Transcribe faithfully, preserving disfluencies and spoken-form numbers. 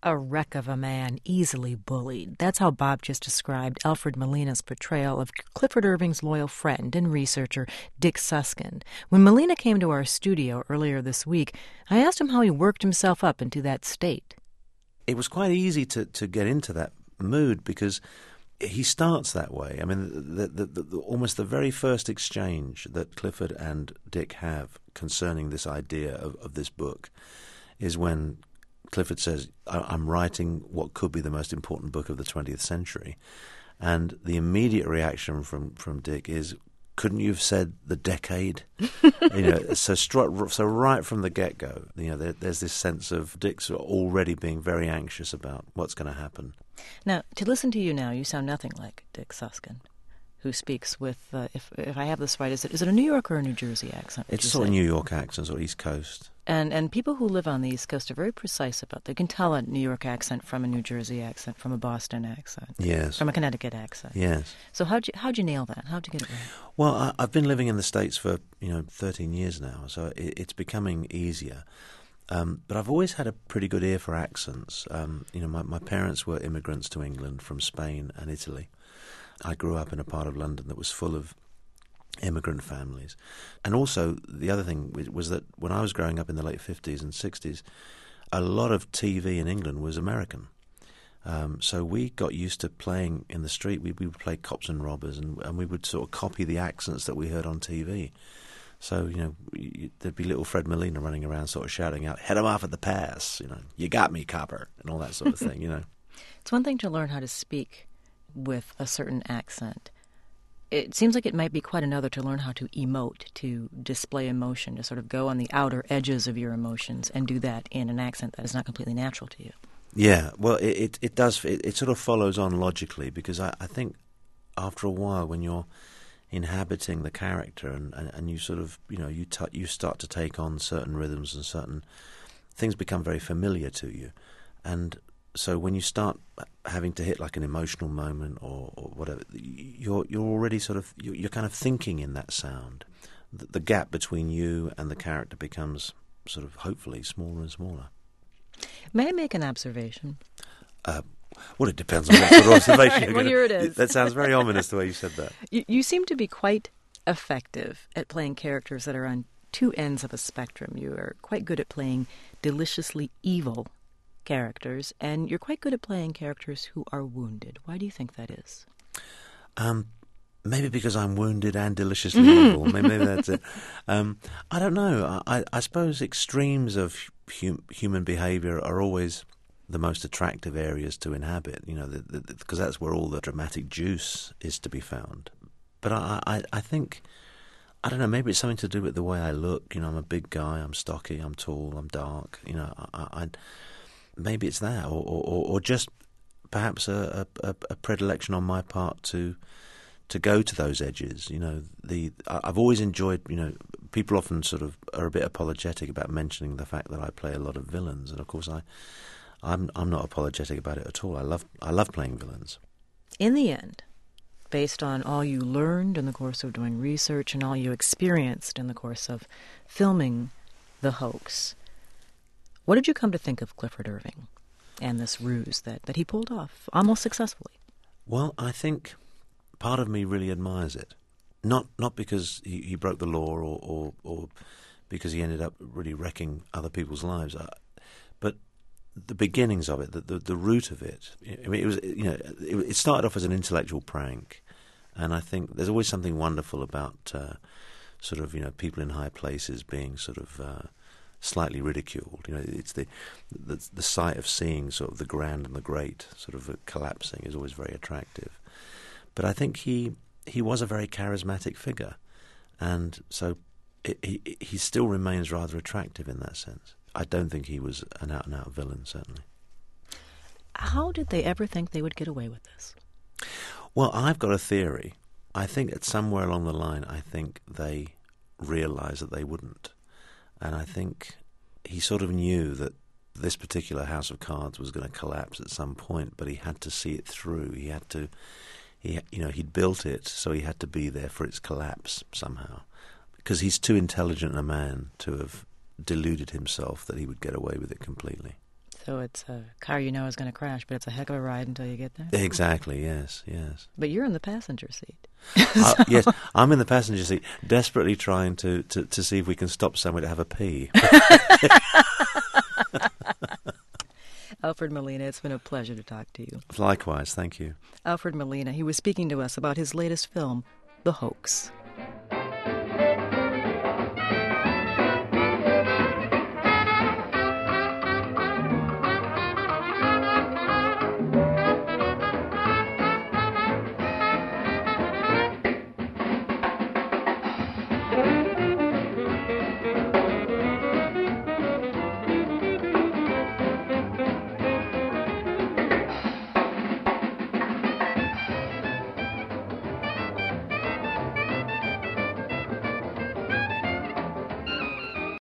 a wreck of a man, easily bullied. That's how Bob just described Alfred Molina's portrayal of Clifford Irving's loyal friend and researcher, Dick Suskind. When Molina came to our studio earlier this week, I asked him how he worked himself up into that state. It was quite easy to, to get into that mood because he starts that way. I mean, the, the, the, the, almost the very first exchange that Clifford and Dick have concerning this idea of, of this book is when Clifford says, I'm writing what could be the most important book of the twentieth century. And the immediate reaction from, from Dick is, couldn't you have said the decade? you know, so stri- so right from the get-go, you know, there, there's this sense of Dick's already being very anxious about what's going to happen. Now, to listen to you now, you sound nothing like Dick Suskind, who speaks with, uh, if if I have this right, is it is it a New York or a New Jersey accent? It's sort say? of New York accent, or East Coast. And and people who live on the East Coast are very precise about. They can tell a New York accent from a New Jersey accent, from a Boston accent, yes, from a Connecticut accent. Yes. So how'd you how'd you nail that? How'd you get it right? Well, I, I've been living in the States for you know thirteen years now, so it, it's becoming easier. Um, but I've always had a pretty good ear for accents. Um, you know, my, my parents were immigrants to England from Spain and Italy. I grew up in a part of London that was full of immigrant families. And also, the other thing was that when I was growing up in the late fifties and sixties, a lot of T V in England was American. Um, so we got used to playing in the street. We, we would play cops and robbers, and, and we would sort of copy the accents that we heard on T V. So, you know, there'd be little Fred Molina running around sort of shouting out, head him off at the pass, you know, you got me, copper, and all that sort of thing, you know. It's one thing to learn how to speak with a certain accent. It seems like it might be quite another to learn how to emote, to display emotion, to sort of go on the outer edges of your emotions and do that in an accent that is not completely natural to you. Yeah, well, it it, it does, it, it sort of follows on logically, because I, I think after a while when you're inhabiting the character and, and, and you sort of, you know, you t- you start to take on certain rhythms and certain things become very familiar to you. And so when you start having to hit like an emotional moment or, or whatever, you're you're already sort of, you're, you're kind of thinking in that sound. The, the gap between you and the character becomes sort of hopefully smaller and smaller. May I make an observation? Uh, well, it depends on what sort of observation right, you're well, going to... here it is. That sounds very ominous the way you said that. You, you seem to be quite effective at playing characters that are on two ends of a spectrum. You are quite good at playing deliciously evil characters, and you're quite good at playing characters who are wounded. Why do you think that is? Um, maybe because I'm wounded and deliciously evil. Maybe, maybe that's it. Um, I don't know. I, I suppose extremes of hum, human behaviour are always the most attractive areas to inhabit, you know, because that's where all the dramatic juice is to be found. But I, I, I think, I don't know, maybe it's something to do with the way I look. You know, I'm a big guy, I'm stocky, I'm tall, I'm dark. You know, I, I maybe it's that, or, or, or just perhaps a, a, a predilection on my part to to go to those edges. You know, the I've always enjoyed. You know, people often sort of are a bit apologetic about mentioning the fact that I play a lot of villains, and of course I. I'm I'm not apologetic about it at all. I love I love playing villains. In the end, based on all you learned in the course of doing research and all you experienced in the course of filming The Hoax, what did you come to think of Clifford Irving and this ruse that, that he pulled off almost successfully? Well, I think part of me really admires it. Not not because he, he broke the law or, or, or because he ended up really wrecking other people's lives, but the beginnings of it, the, the the root of it. I mean, it was you know it, it started off as an intellectual prank, and I think there's always something wonderful about uh, sort of you know people in high places being sort of uh, slightly ridiculed. You know, it's the, the the sight of seeing sort of the grand and the great sort of uh, collapsing is always very attractive. But I think he he was a very charismatic figure, and so it, he he still remains rather attractive in that sense. I don't think he was an out-and-out villain, certainly. How did they ever think they would get away with this? Well, I've got a theory. I think that somewhere along the line, I think they realised that they wouldn't. And I think he sort of knew that this particular house of cards was going to collapse at some point, but he had to see it through. He had to, he, you know, he'd built it, so he had to be there for its collapse somehow. Because he's too intelligent a man to have deluded himself that he would get away with it completely. So it's a car you know is going to crash, but it's a heck of a ride until you get there. Exactly, yes, yes. But you're in the passenger seat. uh, yes, I'm in the passenger seat, desperately trying to, to, to see if we can stop somewhere to have a pee. Alfred Molina, it's been a pleasure to talk to you. Likewise, thank you. Alfred Molina, he was speaking to us about his latest film, The Hoax.